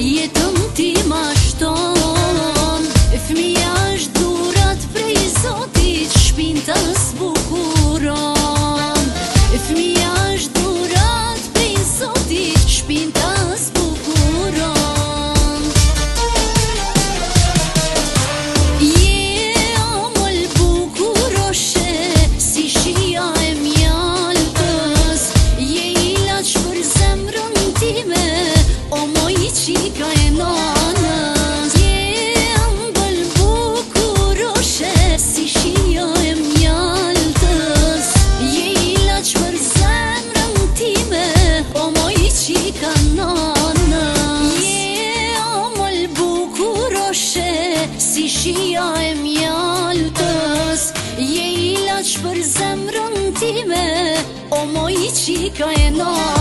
Jetën ti ma shton, fëmija është dhurat prej Zotit, shpinta s'bukuron. Fëmija është dhurat prej Zotit, shpinta s'bukuron. Je amull bukuroshe, si shia e mjaltës, je ilaç për zemrën time, o moj qika e nanës. Je ëmbël bukuroshe, si shia e mjaltës, je ilaç për zemrën time, o moj qika nanës. Je amull bukuroshe, si shia e mjaltës, je ilaç për zemrën time, o moj qika e nanës.